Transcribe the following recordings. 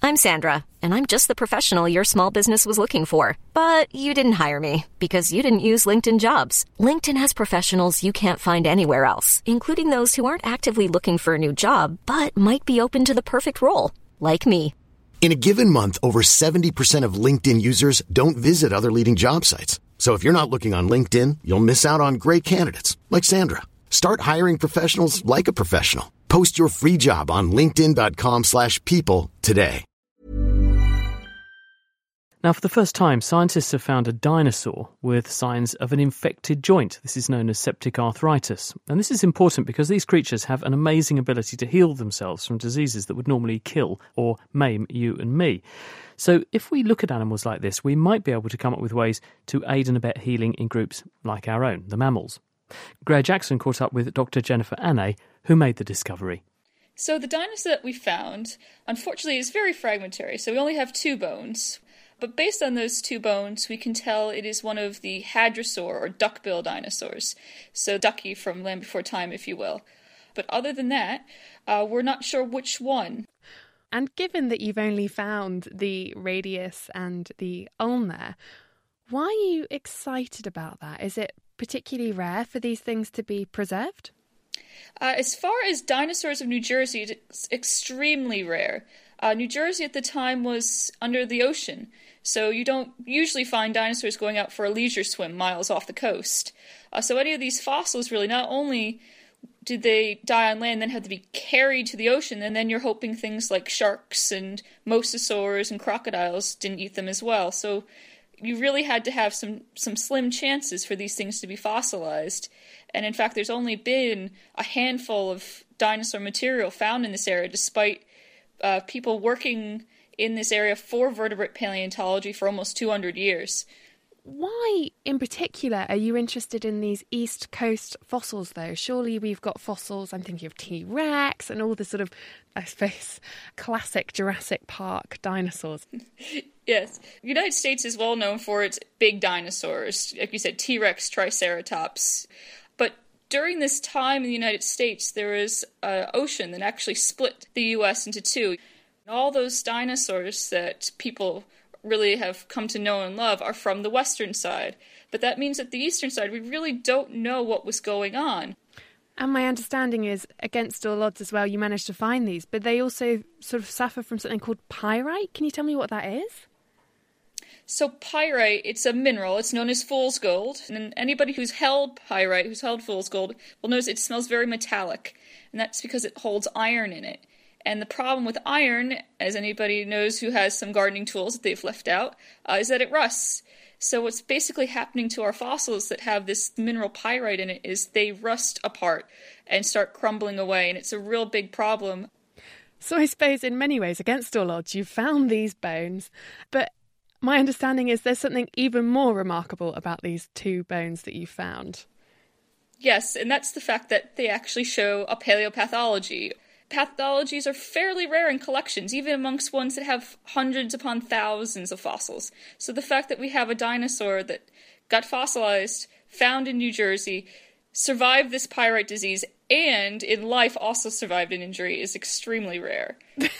I'm Sandra, and I'm just the professional your small business was looking for. But you didn't hire me because you didn't use LinkedIn Jobs. LinkedIn has professionals you can't find anywhere else, including those who aren't actively looking for a new job, but might be open to the perfect role, like me. In a given month, over 70% of LinkedIn users don't visit other leading job sites. So if you're not looking on LinkedIn, you'll miss out on great candidates like Sandra. Start hiring professionals like a professional. Post your free job on linkedin.com/people today. Now, for the first time, scientists have found a dinosaur with signs of an infected joint. This is known as septic arthritis. And this is important because these creatures have an amazing ability to heal themselves from diseases that would normally kill or maim you and me. So if we look at animals like this, we might be able to come up with ways to aid and abet healing in groups like our own, the mammals. Greer Jackson caught up with Dr. Jennifer Annay, who made the discovery. So the dinosaur that we found, unfortunately, is very fragmentary. So we only have 2 bones. But based on those 2 bones, we can tell it is one of the hadrosaur or duckbill dinosaurs. So ducky from Land Before Time, if you will. But other than that, we're not sure which one. And given that you've only found the radius and the ulna, why are you excited about that? Is it particularly rare for these things to be preserved? As far as dinosaurs of New Jersey, it's extremely rare. New Jersey at the time was under the ocean, so you don't usually find dinosaurs going out for a leisure swim miles off the coast. So any of these fossils really, not only did they die on land, then had to be carried to the ocean, and then you're hoping things like sharks and mosasaurs and crocodiles didn't eat them as well. So you really had to have some slim chances for these things to be fossilized. And in fact, there's only been a handful of dinosaur material found in this area, despite people working in this area for vertebrate paleontology for almost 200 years. Why, in particular, are you interested in these East Coast fossils, though? Surely we've got fossils, I'm thinking of T-Rex and all the sort of, I suppose, classic Jurassic Park dinosaurs. Yes. The United States is well known for its big dinosaurs, like you said, T-Rex, Triceratops. But during this time in the United States, there was an ocean that actually split the U.S. into 2. All those dinosaurs that people really have come to know and love are from the western side. But that means that the eastern side, we really don't know what was going on. And my understanding is, against all odds as well, you managed to find these, but they also sort of suffer from something called pyrite. Can you tell me what that is? So pyrite, it's a mineral. It's known as fool's gold. And anybody who's held pyrite, who's held fool's gold, will notice it smells very metallic. And that's because it holds iron in it. And the problem with iron, as anybody knows who has some gardening tools that they've left out, is that it rusts. So what's basically happening to our fossils that have this mineral pyrite in it is they rust apart and start crumbling away, and it's a real big problem. So I suppose in many ways, against all odds, you found these bones, but my understanding is there's something even more remarkable about these 2 bones that you found. Yes, and that's the fact that they actually show a paleopathology. Pathologies are fairly rare in collections, even amongst ones that have hundreds upon thousands of fossils. So the fact that we have a dinosaur that got fossilized, found in New Jersey, survived this pyrite disease, and in life also survived an injury is extremely rare.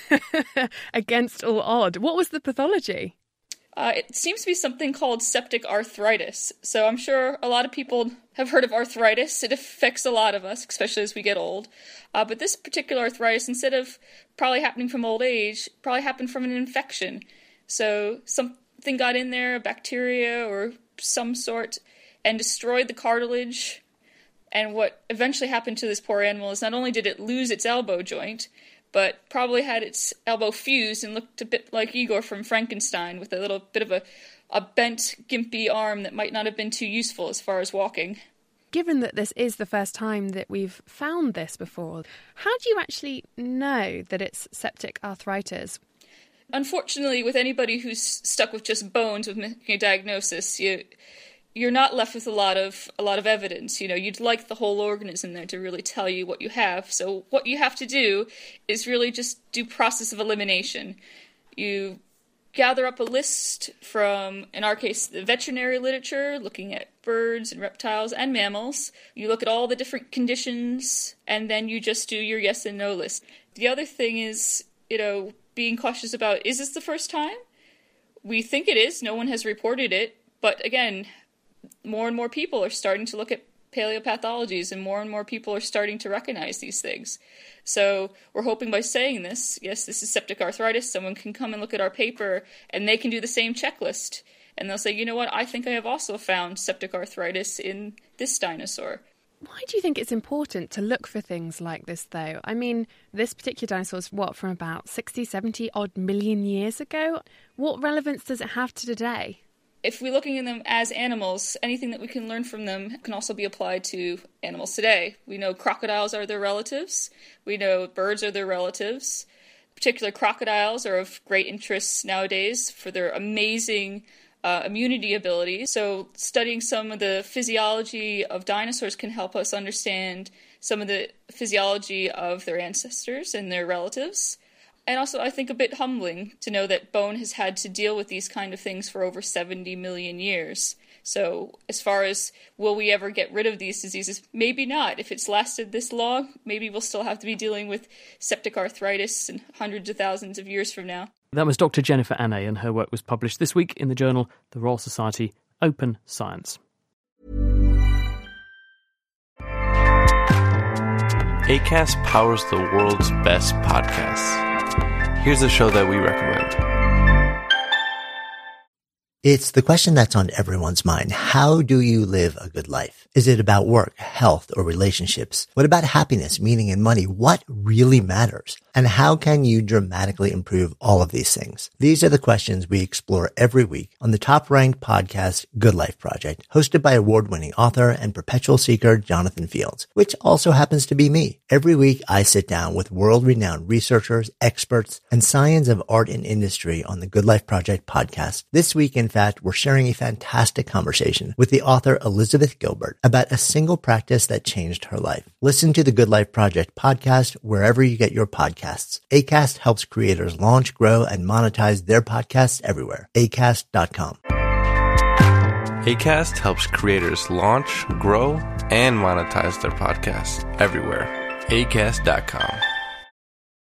Against all odds. What was the pathology? It seems to be something called septic arthritis. So I'm sure a lot of people have heard of arthritis. It affects a lot of us, especially as we get old. But this particular arthritis, instead of probably happening from old age, probably happened from an infection. So something got in there, a bacteria or some sort, and destroyed the cartilage. And what eventually happened to this poor animal is not only did it lose its elbow joint, but probably had its elbow fused and looked a bit like Igor from Frankenstein, with a little bit of a bent, gimpy arm that might not have been too useful as far as walking. Given that this is the first time that we've found this before, how do you actually know that it's septic arthritis? Unfortunately, with anybody who's stuck with just bones with making a diagnosis, you're not left with a lot of evidence. You'd like the whole organism there to really tell you what you have. So what you have to do is really just do process of elimination. You gather up a list from, in our case, the veterinary literature, looking at birds and reptiles and mammals. You look at all the different conditions, and then you just do your yes and no list. The other thing is, being cautious about, is this the first time? We think it is. No one has reported it. But again, more and more people are starting to look at paleopathologies, and more people are starting to recognize these things. So we're hoping by saying this, yes, this is septic arthritis, someone can come and look at our paper and they can do the same checklist. And they'll say, you know what, I think I have also found septic arthritis in this dinosaur. Why do you think it's important to look for things like this, though? I mean, this particular dinosaur is, from about 60, 70 odd million years ago? What relevance does it have to today? If we're looking at them as animals, anything that we can learn from them can also be applied to animals today. We know crocodiles are their relatives. We know birds are their relatives. Particular crocodiles are of great interest nowadays for their amazing immunity abilities. So studying some of the physiology of dinosaurs can help us understand some of the physiology of their ancestors and their relatives. And also, I think, a bit humbling to know that bone has had to deal with these kind of things for over 70 million years. So as far as will we ever get rid of these diseases, maybe not. If it's lasted this long, maybe we'll still have to be dealing with septic arthritis in hundreds of thousands of years from now. That was Dr. Jennifer Annay, and her work was published this week in the journal The Royal Society Open Science. Acast powers the world's best podcasts. Here's a show that we recommend. It's the question that's on everyone's mind. How do you live a good life? Is it about work, health, or relationships? What about happiness, meaning, and money? What really matters? And how can you dramatically improve all of these things? These are the questions we explore every week on the top-ranked podcast, Good Life Project, hosted by award-winning author and perpetual seeker Jonathan Fields, which also happens to be me. Every week, I sit down with world-renowned researchers, experts, and scions of art and industry on the Good Life Project podcast. This week, in fact, we're sharing a fantastic conversation with the author Elizabeth Gilbert about a single practice that changed her life. Listen to the Good Life Project podcast wherever you get your podcasts. Acast helps creators launch, grow, and monetize their podcasts everywhere. Acast.com. Acast helps creators launch, grow, and monetize their podcasts everywhere. Acast.com.